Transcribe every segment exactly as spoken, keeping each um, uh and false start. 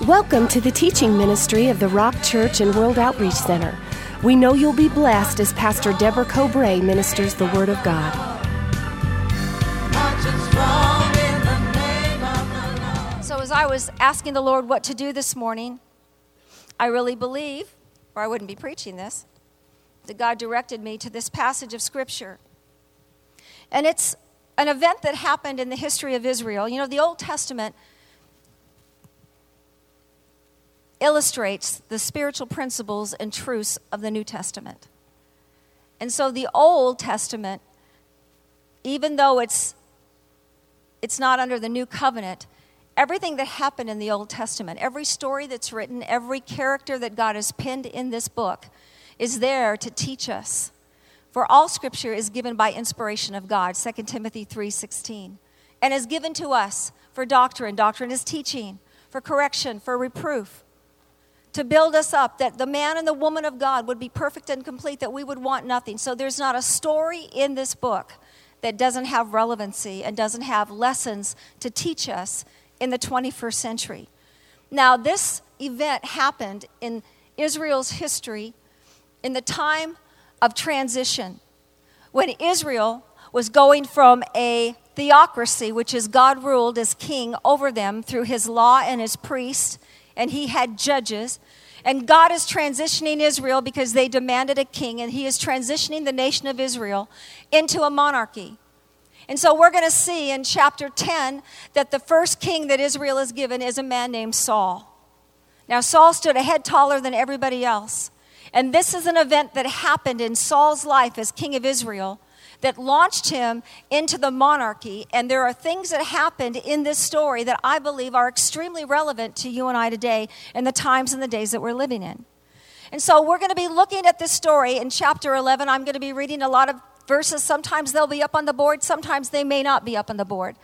Welcome to the teaching ministry of the Rock Church and World Outreach Center. We know you'll be blessed as Pastor Deborah Cobray ministers the Word of God. So as I was asking the Lord what to do this morning, I really believe, or I wouldn't be preaching this, that God directed me to this passage of Scripture. And it's an event that happened in the history of Israel. You know, the Old Testament illustrates the spiritual principles and truths of the New Testament. And so the Old Testament, even though it's it's not under the New Covenant, everything that happened in the Old Testament, every story that's written, every character that God has penned in this book is there to teach us. For all Scripture is given by inspiration of God, Second Timothy three sixteen, and is given to us for doctrine. Doctrine is teaching, for correction, for reproof, to build us up, that the man and the woman of God would be perfect and complete, that we would want nothing. So there's not a story in this book that doesn't have relevancy and doesn't have lessons to teach us in the twenty-first century. Now, this event happened in Israel's history in the time of transition, when Israel was going from a theocracy, which is God ruled as king over them through his law and his priests, and he had judges. And God is transitioning Israel because they demanded a king, and he is transitioning the nation of Israel into a monarchy. And so we're going to see in chapter ten that the first king that Israel is given is a man named Saul. Now, Saul stood a head taller than everybody else. And this is an event that happened in Saul's life as king of Israel that launched him into the monarchy. And there are things that happened in this story that I believe are extremely relevant to you and I today in the times and the days that we're living in. And so we're going to be looking at this story in chapter eleven. I'm going to be reading a lot of verses. Sometimes they'll be up on the board. Sometimes they may not be up on the board.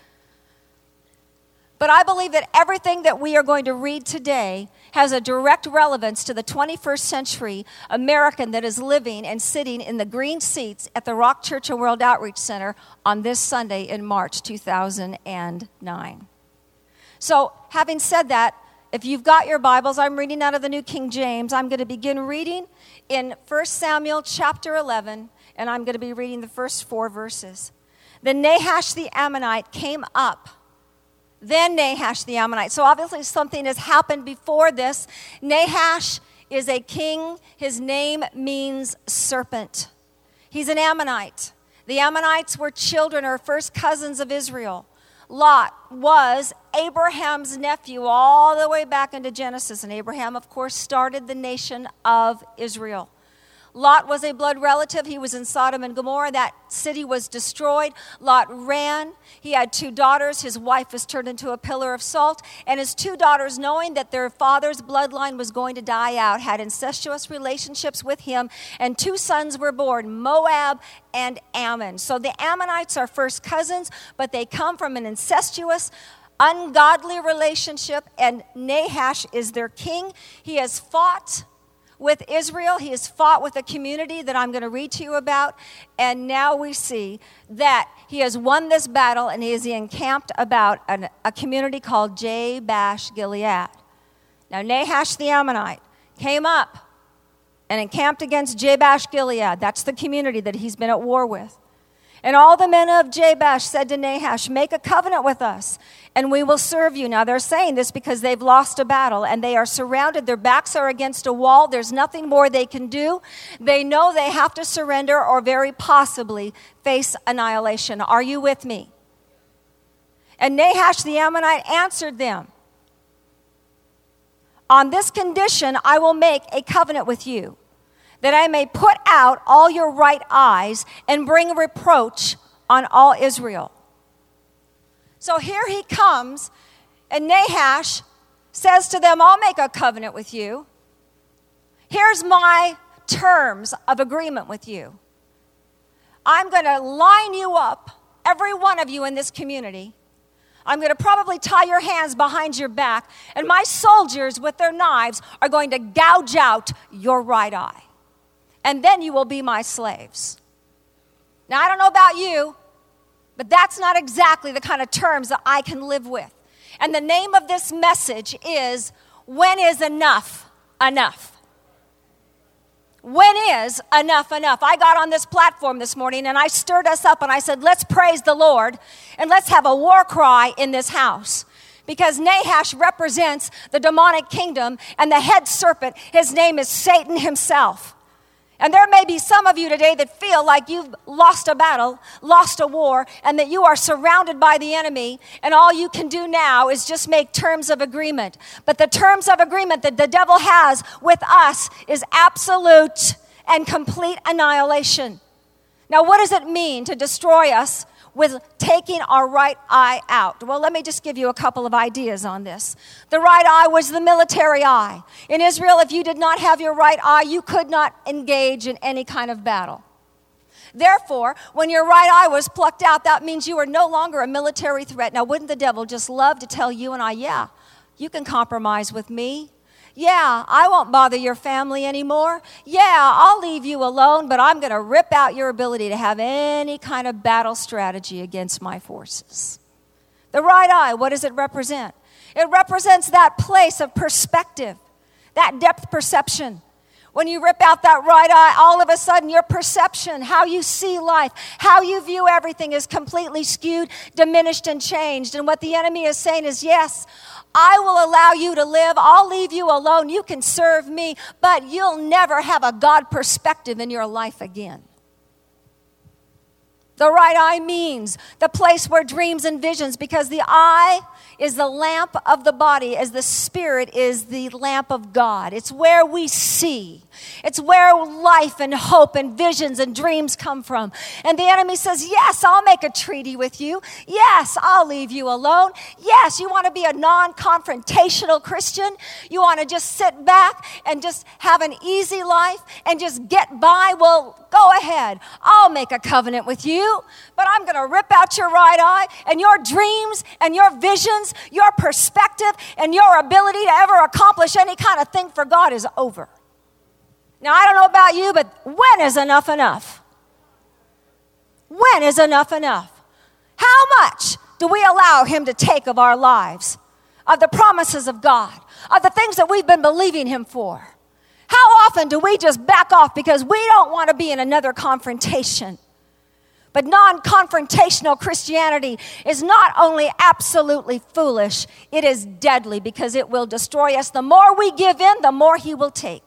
But I believe that everything that we are going to read today has a direct relevance to the twenty-first century American that is living and sitting in the green seats at the Rock Church and World Outreach Center on this Sunday in March two thousand nine. So, having said that, if you've got your Bibles, I'm reading out of the New King James. I'm going to begin reading in First Samuel chapter eleven, and I'm going to be reading the first four verses. Then Nahash the Ammonite came up. Then Nahash the Ammonite. So obviously something has happened before this. Nahash is a king. His name means serpent. He's an Ammonite. The Ammonites were children or first cousins of Israel. Lot was Abraham's nephew all the way back into Genesis. And Abraham, of course, started the nation of Israel. Lot was a blood relative. He was in Sodom and Gomorrah. That city was destroyed. Lot ran. He had two daughters. His wife was turned into a pillar of salt. And his two daughters, knowing that their father's bloodline was going to die out, had incestuous relationships with him. And two sons were born, Moab and Ammon. So the Ammonites are first cousins, but they come from an incestuous, ungodly relationship. And Nahash is their king. He has fought with Israel. He has fought with a community that I'm going to read to you about. And now we see that he has won this battle, and he is encamped about an, a community called Jabesh Gilead. Now Nahash the Ammonite came up and encamped against Jabesh Gilead. That's the community that he's been at war with. And all the men of Jabesh said to Nahash, "Make a covenant with us, and we will serve you." Now, they're saying this because they've lost a battle, and they are surrounded. Their backs are against a wall. There's nothing more they can do. They know they have to surrender or very possibly face annihilation. Are you with me? And Nahash the Ammonite answered them, "On this condition I will make a covenant with you, that I may put out all your right eyes and bring reproach on all Israel." So here he comes, and Nahash says to them, "I'll make a covenant with you. Here's my terms of agreement with you. I'm going to line you up, every one of you in this community. I'm going to probably tie your hands behind your back, and my soldiers with their knives are going to gouge out your right eye. And then you will be my slaves." Now, I don't know about you, but that's not exactly the kind of terms that I can live with. And the name of this message is When is enough enough? When is enough enough? I got on this platform this morning and I stirred us up and I said, let's praise the Lord and let's have a war cry in this house. Because Nahash represents the demonic kingdom and the head serpent, his name is Satan himself. And there may be some of you today that feel like you've lost a battle, lost a war, and that you are surrounded by the enemy, and all you can do now is just make terms of agreement. But the terms of agreement that the devil has with us is absolute and complete annihilation. Now, what does it mean to destroy us with taking our right eye out? Well, let me just give you a couple of ideas on this. The right eye was the military eye. In Israel, if you did not have your right eye, you could not engage in any kind of battle. Therefore, when your right eye was plucked out, that means you were no longer a military threat. Now, wouldn't the devil just love to tell you and I, yeah, you can compromise with me. Yeah, I won't bother your family anymore. Yeah, I'll leave you alone, but I'm going to rip out your ability to have any kind of battle strategy against my forces. The right eye, what does it represent? It represents that place of perspective, that depth perception. When you rip out that right eye, all of a sudden your perception, how you see life, how you view everything is completely skewed, diminished, and changed. And what the enemy is saying is, yes, I will allow you to live. I'll leave you alone. You can serve me, but you'll never have a God perspective in your life again. The right eye means the place where dreams and visions, because the eye is the lamp of the body as the spirit is the lamp of God. It's where we see. It's where life and hope and visions and dreams come from. And the enemy says, yes, I'll make a treaty with you. Yes, I'll leave you alone. Yes, you want to be a non-confrontational Christian? You want to just sit back and just have an easy life and just get by? Well, go ahead. I'll make a covenant with you, but I'm going to rip out your right eye, and your dreams and your visions, your perspective, and your ability to ever accomplish any kind of thing for God is over. Now, I don't know about you, but when is enough enough? When is enough enough? How much do we allow him to take of our lives, of the promises of God, of the things that we've been believing him for? How often do we just back off because we don't want to be in another confrontation? But non-confrontational Christianity is not only absolutely foolish, it is deadly because it will destroy us. The more we give in, the more he will take.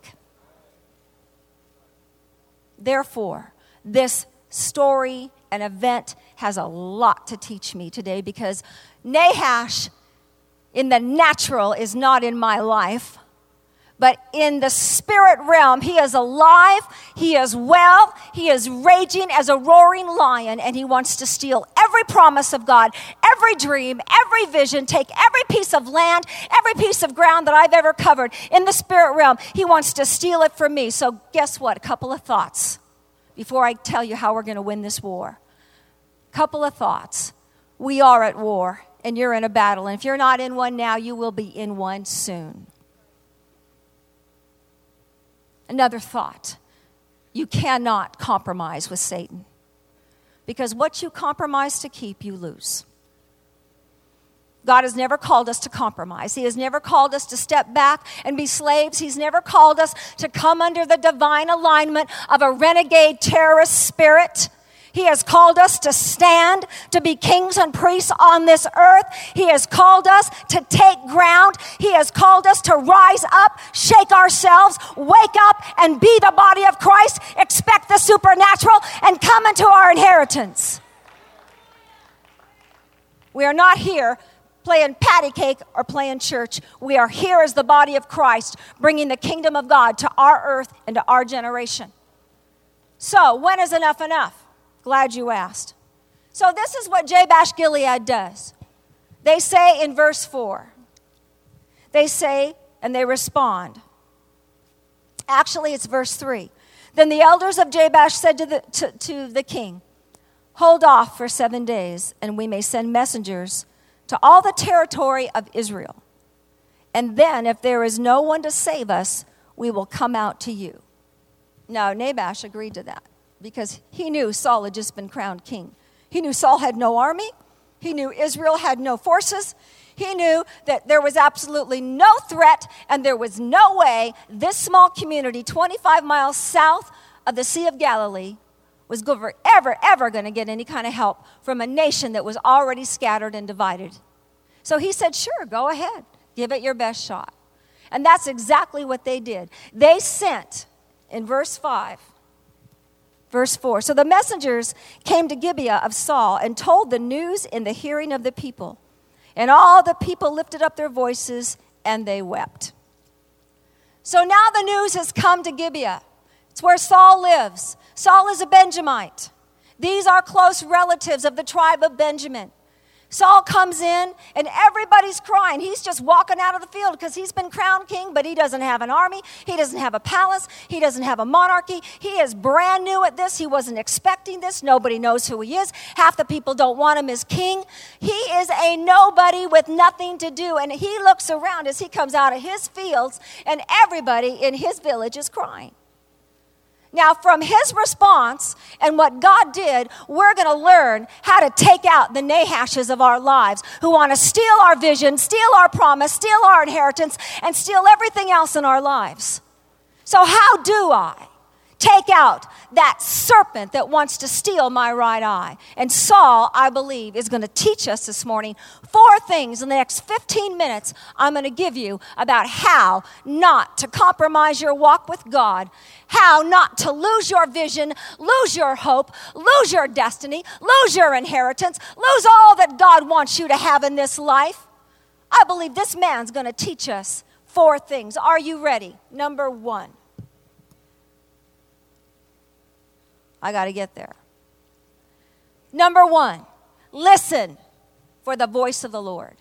Therefore, this story and event has a lot to teach me today because Nahash in the natural is not in my life. But in the spirit realm, he is alive, he is well, he is raging as a roaring lion, and he wants to steal every promise of God, every dream, every vision, take every piece of land, every piece of ground that I've ever covered in the spirit realm. He wants to steal it from me. So guess what? A couple of thoughts before I tell you how we're going to win this war. A couple of thoughts. We are at war, and you're in a battle. And if you're not in one now, you will be in one soon. Another thought, you cannot compromise with Satan because what you compromise to keep, you lose. God has never called us to compromise. He has never called us to step back and be slaves. He's never called us to come under the divine alignment of a renegade terrorist spirit. He has called us to stand, to be kings and priests on this earth. He has called us to take ground. He has called us to rise up, shake ourselves, wake up, and be the body of Christ, expect the supernatural, and come into our inheritance. We are not here playing patty cake or playing church. We are here as the body of Christ, bringing the kingdom of God to our earth and to our generation. So, when is enough enough? Glad you asked. So this is what Jabesh Gilead does. They say in verse four, they say and they respond. Actually, it's verse three. Then the elders of Jabesh said to the, to, to the king, hold off for seven days, and we may send messengers to all the territory of Israel. And then if there is no one to save us, we will come out to you. Now, Nahash agreed to that, because he knew Saul had just been crowned king. He knew Saul had no army. He knew Israel had no forces. He knew that there was absolutely no threat and there was no way this small community twenty-five miles south of the Sea of Galilee was ever, ever going to get any kind of help from a nation that was already scattered and divided. So he said, sure, go ahead. Give it your best shot. And that's exactly what they did. They sent, in verse five, verse four, so the messengers came to Gibeah of Saul and told the news in the hearing of the people. And all the people lifted up their voices and they wept. So now the news has come to Gibeah. It's where Saul lives. Saul is a Benjamite. These are close relatives of the tribe of Benjamin. Saul comes in and everybody's crying. He's just walking out of the field because he's been crowned king, but he doesn't have an army. He doesn't have a palace. He doesn't have a monarchy. He is brand new at this. He wasn't expecting this. Nobody knows who he is. Half the people don't want him as king. He is a nobody with nothing to do. And he looks around as he comes out of his fields and everybody in his village is crying. Now, from his response and what God did, we're going to learn how to take out the Nahashes of our lives who want to steal our vision, steal our promise, steal our inheritance, and steal everything else in our lives. So how do I take out that serpent that wants to steal my right eye? And Saul, I believe, is going to teach us this morning four things in the next fifteen minutes I'm going to give you about how not to compromise your walk with God, how not to lose your vision, lose your hope, lose your destiny, lose your inheritance, lose all that God wants you to have in this life. I believe this man's going to teach us four things. Are you ready? Number one. I got to get there. Number one, listen for the voice of the Lord.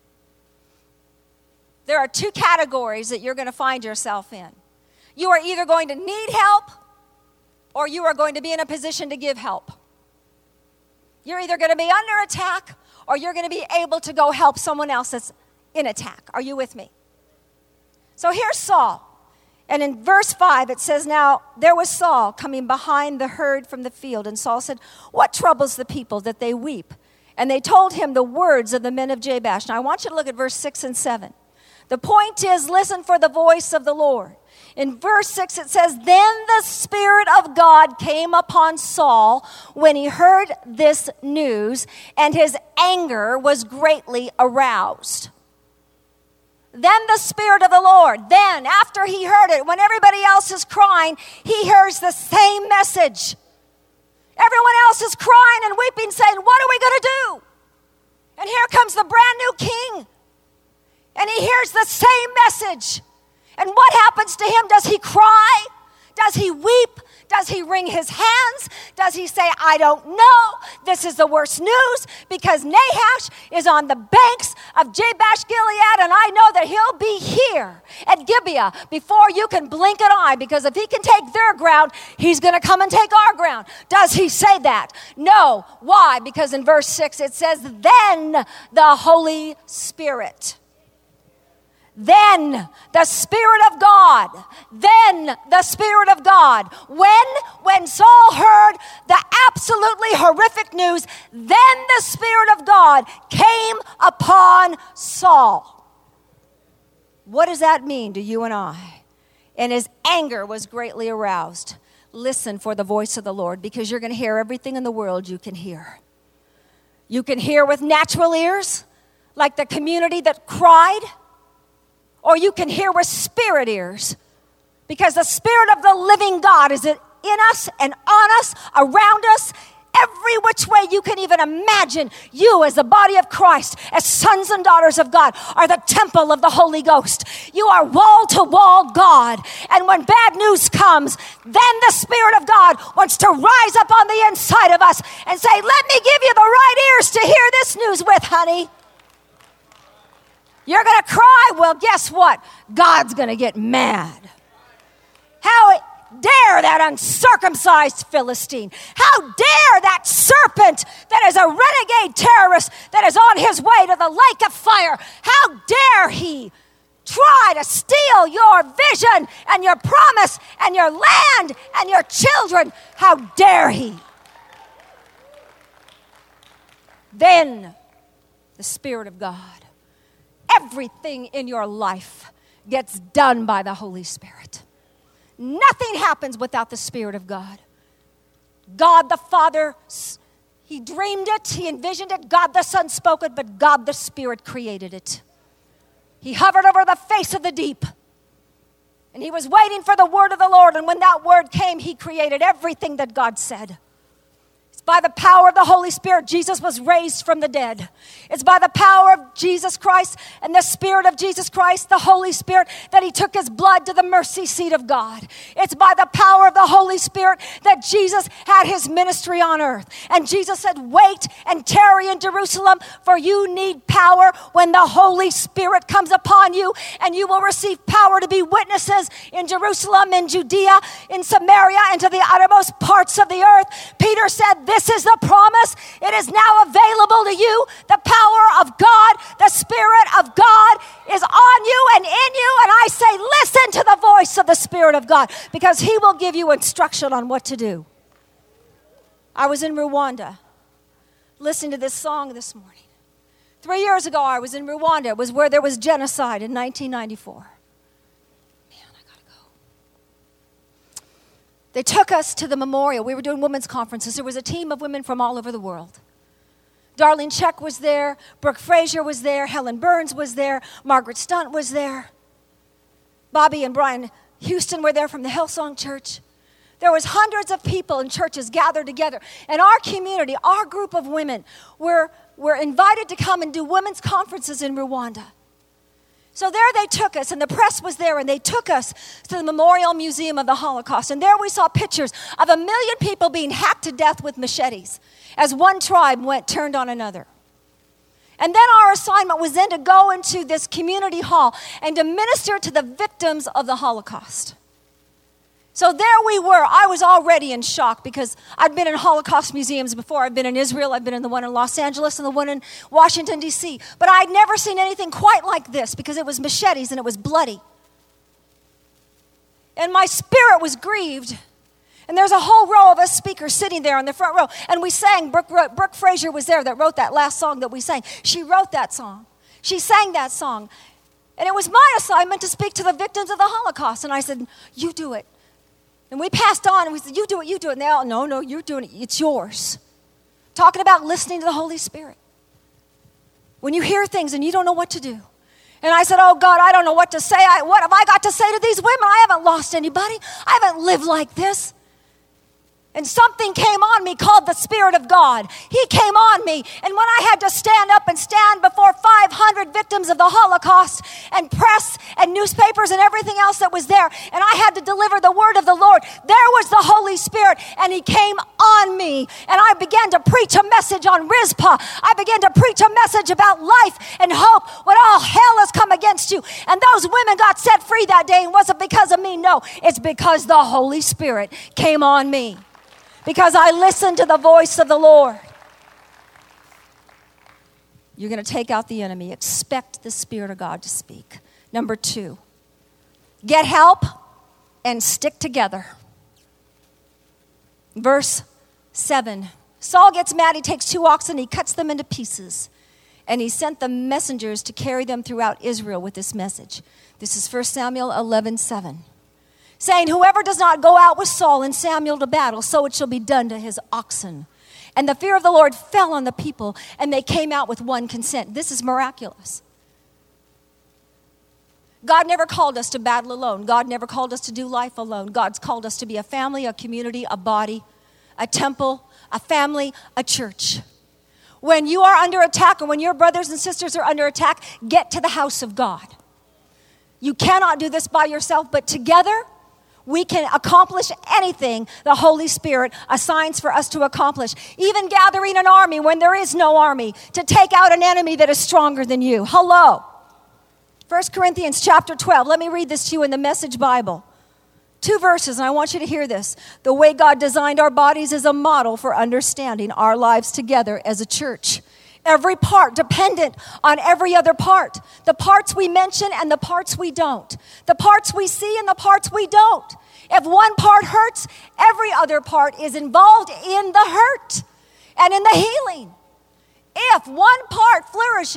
There are two categories that you're going to find yourself in. You are either going to need help or you are going to be in a position to give help. You're either going to be under attack or you're going to be able to go help someone else that's in attack. Are you with me? So here's Saul. And in verse five, it says, now there was Saul coming behind the herd from the field. And Saul said, what troubles the people that they weep? And they told him the words of the men of Jabesh. Now I want you to look at verse six and seven. The point is, listen for the voice of the Lord. In verse six, it says, then the Spirit of God came upon Saul when he heard this news, and his anger was greatly aroused. Then the Spirit of the Lord, then after he heard it, when everybody else is crying, he hears the same message. Everyone else is crying and weeping, saying, what are we going to do? And here comes the brand new king. And he hears the same message. And what happens to him? Does he cry? Does he weep? Does he wring his hands? Does he say, I don't know, this is the worst news, because Nahash is on the banks of Jabesh Gilead, and I know that he'll be here at Gibeah before you can blink an eye, because if he can take their ground, he's going to come and take our ground. Does he say that? No. Why? Because in verse six it says, then the Holy Spirit. Then the Spirit of God, then the Spirit of God. When? When Saul heard the absolutely horrific news, then the Spirit of God came upon Saul. What does that mean to you and I? And his anger was greatly aroused. Listen for the voice of the Lord, because you're going to hear everything in the world you can hear. You can hear with natural ears, like the community that cried. Or you can hear with spirit ears, because the Spirit of the living God is in us and on us, around us, every which way you can even imagine. You as the body of Christ, as sons and daughters of God, are the temple of the Holy Ghost. You are wall-to-wall God. And when bad news comes, then the Spirit of God wants to rise up on the inside of us and say, let me give you the right ears to hear this news with, honey. You're going to cry? Well, guess what? God's going to get mad. How dare that uncircumcised Philistine? How dare that serpent that is a renegade terrorist that is on his way to the lake of fire? How dare he try to steal your vision and your promise and your land and your children? How dare he? Then the Spirit of God everything in your life gets done by the Holy Spirit. Nothing happens without the Spirit of God. God the Father, He dreamed it, He envisioned it. God the Son spoke it, but God the Spirit created it. He hovered over the face of the deep. And He was waiting for the word of the Lord. And when that word came, He created everything that God said. It's by the power of the Holy Spirit, Jesus was raised from the dead. It's by the power of Jesus Christ and the Spirit of Jesus Christ, the Holy Spirit, that He took His blood to the mercy seat of God. It's by the power of the Holy Spirit that Jesus had His ministry on earth. And Jesus said, wait and tarry in Jerusalem, for you need power when the Holy Spirit comes upon you, and you will receive power to be witnesses in Jerusalem, in Judea, in Samaria, and to the uttermost parts of the earth. Peter said, this is the promise. It is now available to you. The power of God, the Spirit of God is on you and in you. And I say, listen to the voice of the Spirit of God, because He will give you instruction on what to do. I was in Rwanda listening to this song this morning. Three years ago, I was in Rwanda. It was where there was genocide in nineteen ninety-four. They took us to the memorial. We were doing women's conferences. There was a team of women from all over the world. Darlene Zschech was there. Brooke Fraser was there. Helen Burns was there. Margaret Stunt was there. Bobby and Brian Houston were there from the Hillsong Church. There was hundreds of people in churches gathered together. And our community, our group of women, were, were invited to come and do women's conferences in Rwanda. So there they took us, and the press was there, and they took us to the Memorial Museum of the Holocaust. And there we saw pictures of a million people being hacked to death with machetes as one tribe went turned on another. And then our assignment was then to go into this community hall and to minister to the victims of the Holocaust. So there we were. I was already in shock because I'd been in Holocaust museums before. I've been in Israel. I've been in the one in Los Angeles and the one in Washington, D C But I'd never seen anything quite like this because it was machetes and it was bloody. And my spirit was grieved. And there's a whole row of us speakers sitting there in the front row. And we sang. Brooke, wrote, Brooke Fraser was there that wrote that last song that we sang. She wrote that song. She sang that song. And it was my assignment to speak to the victims of the Holocaust. And I said, you do it. And we passed on and we said, you do it, you do it. And they all, no, no, you're doing it. It's yours. Talking about listening to the Holy Spirit. When you hear things and you don't know what to do. And I said, oh God, I don't know what to say. I, what have I got to say to these women? I haven't lost anybody. I haven't lived like this. And something came on me called the Spirit of God. He came on me. And when I had to stand up and stand before five hundred victims of the Holocaust and press and newspapers and everything else that was there, and I had to deliver the word of the Lord, there was the Holy Spirit, and He came on me. And I began to preach a message on Rizpah. I began to preach a message about life and hope when all hell has come against you. And those women got set free that day. And wasn't because of me. No, it's because the Holy Spirit came on me. Because I listened to the voice of the Lord. You're going to take out the enemy. Expect the Spirit of God to speak. Number two, get help and stick together. Verse seven. Saul gets mad. He takes two oxen. He cuts them into pieces. And he sent the messengers to carry them throughout Israel with this message. This is First Samuel eleven seven. Saying, whoever does not go out with Saul and Samuel to battle, so it shall be done to his oxen. And the fear of the Lord fell on the people, and they came out with one consent. This is miraculous. God never called us to battle alone. God never called us to do life alone. God's called us to be a family, a community, a body, a temple, a family, a church. When you are under attack, or when your brothers and sisters are under attack, get to the house of God. You cannot do this by yourself, but together, we can accomplish anything the Holy Spirit assigns for us to accomplish. Even gathering an army when there is no army to take out an enemy that is stronger than you. Hello. First Corinthians chapter twelve. Let me read this to you in the Message Bible. Two verses, and I want you to hear this. The way God designed our bodies is a model for understanding our lives together as a church. Every part dependent on every other part. The parts we mention and the parts we don't. The parts we see and the parts we don't. If one part hurts, every other part is involved in the hurt and in the healing. If one part flourishes,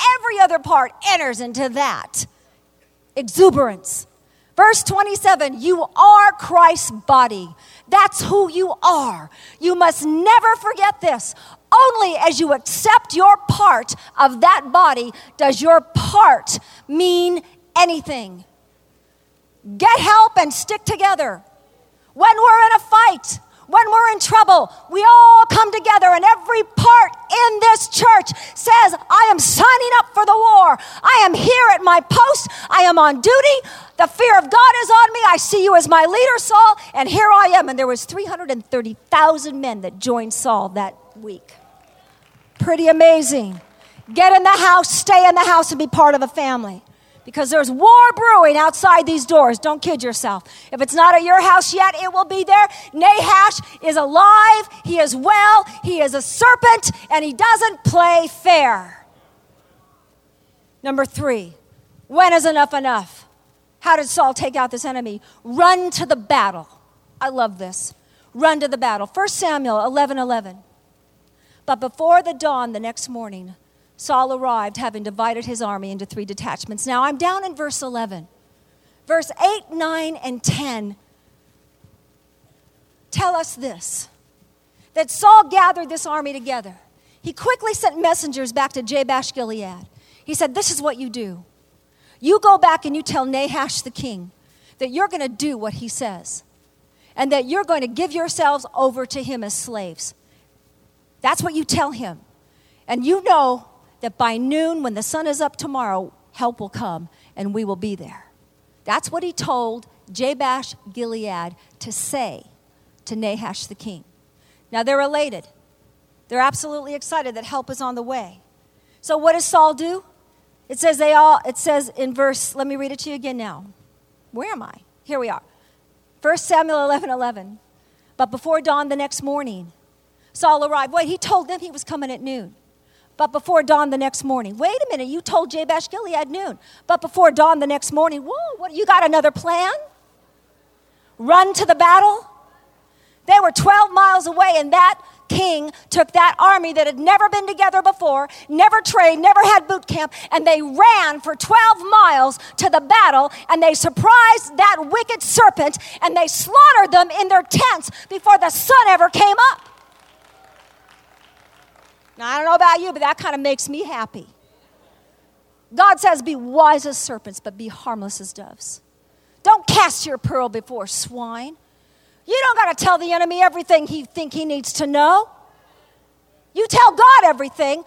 every other part enters into that exuberance. Verse twenty-seven, you are Christ's body. That's who you are. You must never forget this. Only as you accept your part of that body does your part mean anything. Get help and stick together. When we're in a fight, when we're in trouble, we all come together, and every part in this church says, I am signing up for the war. I am here at my post. I am on duty. The fear of God is on me. I see you as my leader, Saul, and here I am. And there was three hundred thirty thousand men that joined Saul that week. Pretty amazing. Get in the house, stay in the house, and be part of a family. Because there's war brewing outside these doors. Don't kid yourself. If it's not at your house yet, it will be there. Nahash is alive. He is well. He is a serpent, and he doesn't play fair. Number three, when is enough enough? How did Saul take out this enemy? Run to the battle. I love this. Run to the battle. First Samuel eleven eleven. But before the dawn the next morning, Saul arrived, having divided his army into three detachments. Now, I'm down in verse eleven. Verse eight, nine, and ten tell us this, that Saul gathered this army together. He quickly sent messengers back to Jabesh Gilead. He said, this is what you do. You go back and you tell Nahash the king that you're going to do what he says, and that you're going to give yourselves over to him as slaves. That's what you tell him. And you know that by noon, when the sun is up tomorrow, help will come and we will be there. That's what he told Jabesh Gilead to say to Nahash the king. Now they're elated. They're absolutely excited that help is on the way. So what does Saul do? It says they all, it says in verse, let me read it to you again now. Where am I? Here we are. First Samuel eleven eleven. But before dawn the next morning, Saul arrived. Wait, he told them he was coming at noon. But before dawn the next morning. Wait a minute, you told Jabesh Gilead noon. But before dawn the next morning. Whoa, what, you got another plan? Run to the battle? They were twelve miles away, and that king took that army that had never been together before, never trained, never had boot camp, and they ran for twelve miles to the battle, and they surprised that wicked serpent, and they slaughtered them in their tents before the sun ever came up. Now, I don't know about you, but that kind of makes me happy. God says, be wise as serpents, but be harmless as doves. Don't cast your pearl before swine. You don't got to tell the enemy everything he think he needs to know. You tell God everything.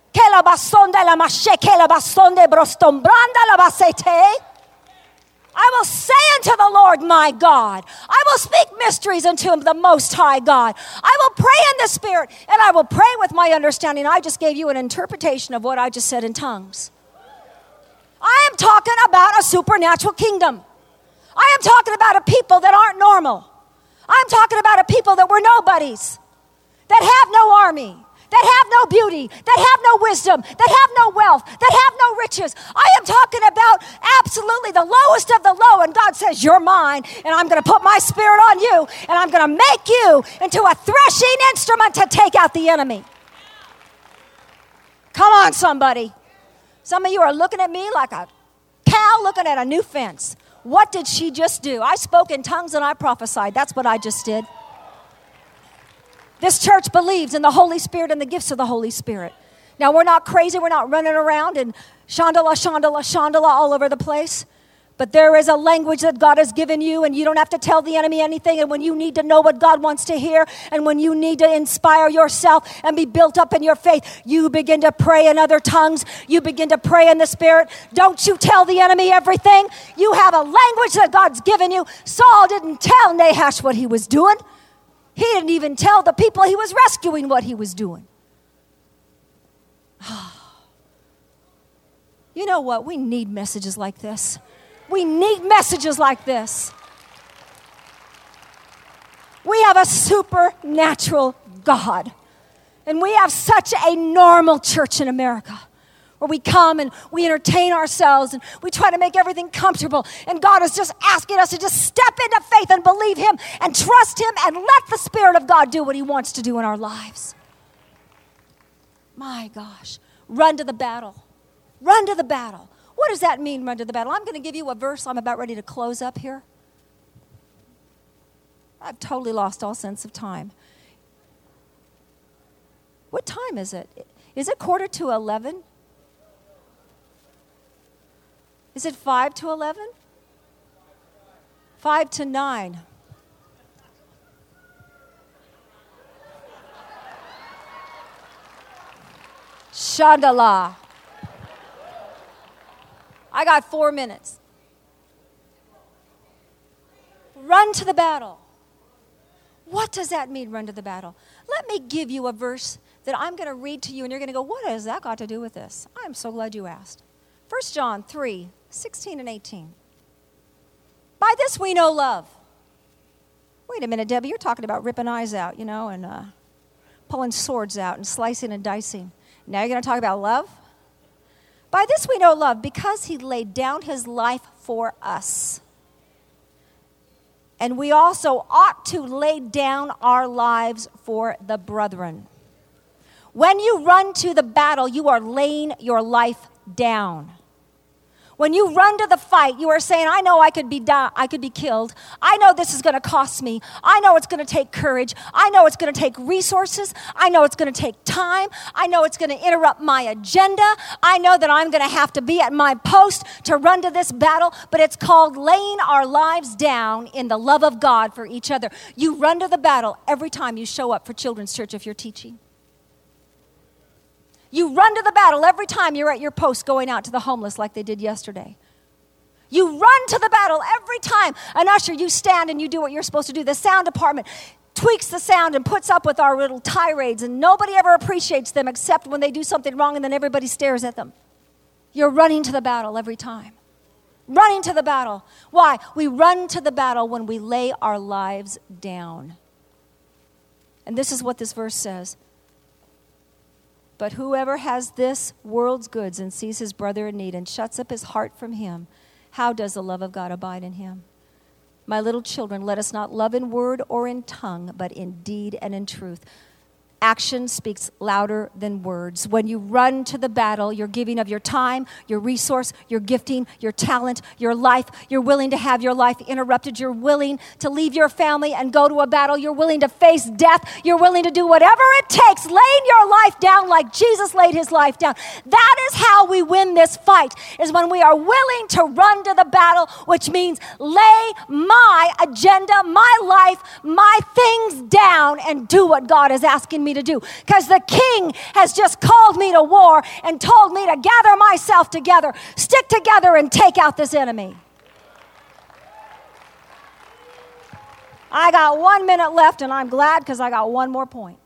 I will say unto the Lord my God, I will speak mysteries unto the Most High God. I will pray in the Spirit, and I will pray with my understanding. I just gave you an interpretation of what I just said in tongues. I am talking about a supernatural kingdom. I am talking about a people that aren't normal. I'm talking about a people that were nobodies, that have no army, that have no beauty, that have no wisdom, that have no wealth, that have no riches. I am talking about absolutely the lowest of the low, and God says, you're mine, and I'm going to put my spirit on you, and I'm going to make you into a threshing instrument to take out the enemy. Come on, somebody. Some of you are looking at me like a cow looking at a new fence. What did she just do? I spoke in tongues and I prophesied. That's what I just did. This church believes in the Holy Spirit and the gifts of the Holy Spirit. Now, we're not crazy. We're not running around and shandala, shandala, shandala all over the place. But there is a language that God has given you, and you don't have to tell the enemy anything. And when you need to know what God wants to hear, and when you need to inspire yourself and be built up in your faith, you begin to pray in other tongues. You begin to pray in the Spirit. Don't you tell the enemy everything. You have a language that God's given you. Saul didn't tell Nahash what he was doing. He didn't even tell the people he was rescuing what he was doing. You know what? We need messages like this. We need messages like this. We have a supernatural God. And we have such a normal church in America, where we come and we entertain ourselves and we try to make everything comfortable. And God is just asking us to just step into faith and believe Him and trust Him and let the Spirit of God do what He wants to do in our lives. My gosh. Run to the battle. Run to the battle. What does that mean, run to the battle? I'm going to give you a verse. I'm about ready to close up here. I've totally lost all sense of time. What time is it? Is it quarter to eleven? Is it five to eleven? Five to nine. Shandala. I got four minutes. Run to the battle. What does that mean, run to the battle? Let me give you a verse that I'm going to read to you, and you're going to go, what has that got to do with this? I'm so glad you asked. First John three, sixteen and eighteen. By this we know love. Wait a minute, Debbie, you're talking about ripping eyes out, you know, and uh, pulling swords out and slicing and dicing. Now you're going to talk about love? By this we know love, because he laid down his life for us. And we also ought to lay down our lives for the brethren. When you run to the battle, you are laying your life down. When you run to the fight, you are saying, I know I could be di- I could be killed. I know this is going to cost me. I know it's going to take courage. I know it's going to take resources. I know it's going to take time. I know it's going to interrupt my agenda. I know that I'm going to have to be at my post to run to this battle, but it's called laying our lives down in the love of God for each other. You run to the battle every time you show up for Children's Church if you're teaching. You run to the battle every time you're at your post going out to the homeless like they did yesterday. You run to the battle every time. An usher, you stand and you do what you're supposed to do. The sound department tweaks the sound and puts up with our little tirades, and nobody ever appreciates them except when they do something wrong and then everybody stares at them. You're running to the battle every time. Running to the battle. Why? We run to the battle when we lay our lives down. And this is what this verse says. But whoever has this world's goods and sees his brother in need and shuts up his heart from him, how does the love of God abide in him? My little children, let us not love in word or in tongue, but in deed and in truth. Action speaks louder than words. When you run to the battle, you're giving of your time, your resource, your gifting, your talent, your life. You're willing to have your life interrupted. You're willing to leave your family and go to a battle. You're willing to face death. You're willing to do whatever it takes, laying your life down like Jesus laid his life down. That is how we win this fight, is when we are willing to run to the battle, which means lay my agenda, my life, my things down and do what God is asking me to do, because the King has just called me to war and told me to gather myself together, stick together, and take out this enemy. I got one minute left, and I'm glad because I got one more point.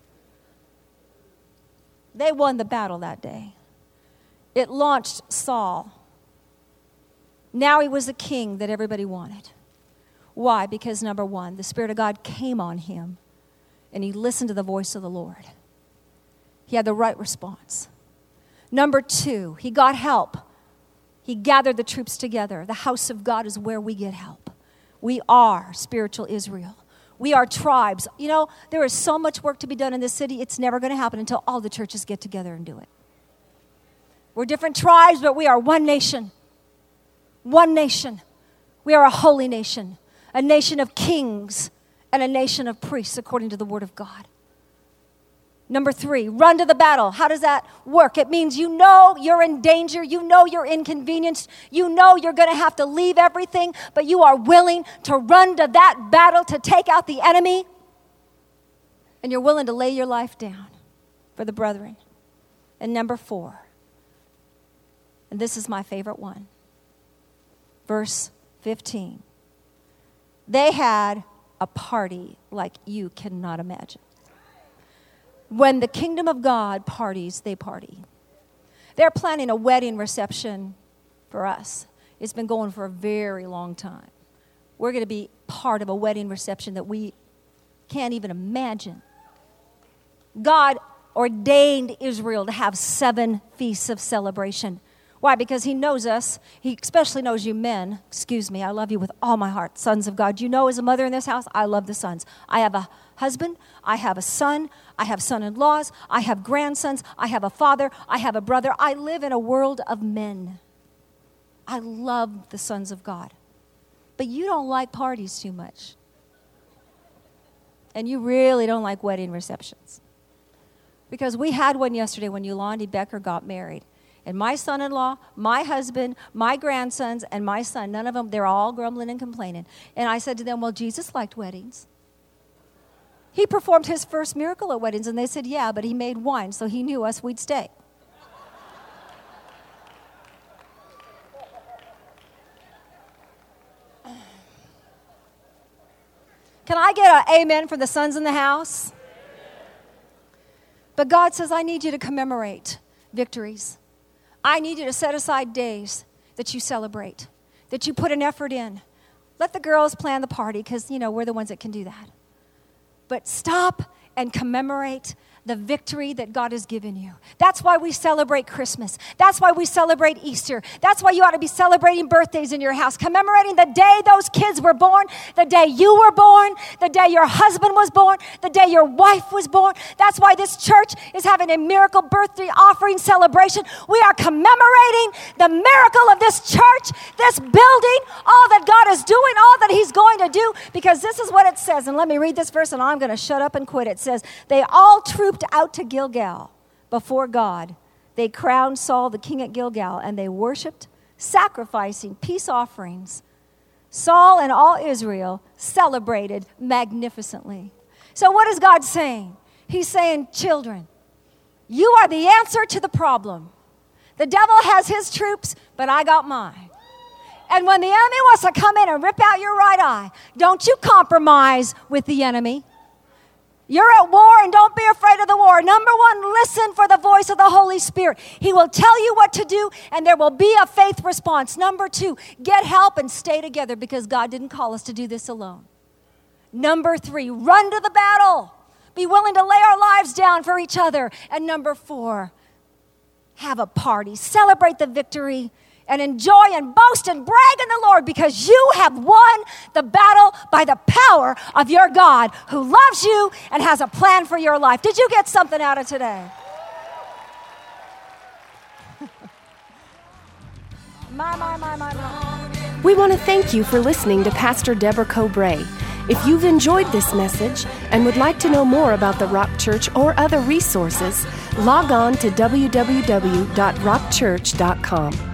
They won the battle that day. It launched Saul. Now he was the king that everybody wanted. Why? Because number one, the Spirit of God came on him, and he listened to the voice of the Lord. He had the right response. Number two, he got help. He gathered the troops together. The house of God is where we get help. We are spiritual Israel. We are tribes. You know, there is so much work to be done in this city. It's never going to happen until all the churches get together and do it. We're different tribes, but we are one nation. One nation. We are a holy nation. A nation of kings and a nation of priests, according to the Word of God. Number three, run to the battle. How does that work? It means you know you're in danger. You know you're inconvenienced. You know you're going to have to leave everything, but you are willing to run to that battle to take out the enemy. And you're willing to lay your life down for the brethren. And number four, and this is my favorite one, verse fifteen. They had a party like you cannot imagine. When the kingdom of God parties, they party. They're planning a wedding reception for us. It's been going for a very long time. We're going to be part of a wedding reception that we can't even imagine. God ordained Israel to have seven feasts of celebration. Why? Because he knows us. He especially knows you men. Excuse me, I love you with all my heart, sons of God. You know, as a mother in this house, I love the sons. I have a husband, I have a son, I have son-in-laws, I have grandsons, I have a father, I have a brother. I live in a world of men. I love the sons of God. But you don't like parties too much. And you really don't like wedding receptions. Because we had one yesterday when Yolandi Becker got married. And my son-in-law, my husband, my grandsons, and my son, none of them, they're all grumbling and complaining. And I said to them, well, Jesus liked weddings. He performed his first miracle at weddings. And they said, yeah, but he made wine, so he knew us, we'd stay. Can I get an amen from the sons in the house? But God says, I need you to commemorate victories. I need you to set aside days that you celebrate, that you put an effort in. Let the girls plan the party because, you know, we're the ones that can do that. But stop and commemorate the victory that God has given you. That's why we celebrate Christmas. That's why we celebrate Easter. That's why you ought to be celebrating birthdays in your house, commemorating the day those kids were born, the day you were born, the day your husband was born, the day your wife was born. That's why this church is having a miracle birthday offering celebration. We are commemorating the miracle of this church, this building, all that God is doing, all that he's going to do, because this is what it says. And let me read this verse and I'm going to shut up and quit. It says, they all trooped out to Gilgal before God. They crowned Saul the king at Gilgal, and they worshiped, sacrificing peace offerings. Saul and all Israel celebrated magnificently. So what is God saying? He's saying, children, you are the answer to the problem. The devil has his troops, but I got mine. And when the enemy wants to come in and rip out your right eye, don't you compromise with the enemy. You're at war and don't be afraid of the war. Number one, listen for the voice of the Holy Spirit. He will tell you what to do and there will be a faith response. Number two, get help and stay together because God didn't call us to do this alone. Number three, run to the battle. Be willing to lay our lives down for each other. And number four, have a party. Celebrate the victory and enjoy and boast and brag in the Lord because you have won the battle by the power of your God who loves you and has a plan for your life. Did you get something out of today? my, my, my, my, my. We want to thank you for listening to Pastor Deborah Cobray. If you've enjoyed this message and would like to know more about the Rock Church or other resources, log on to w w w dot rock church dot com.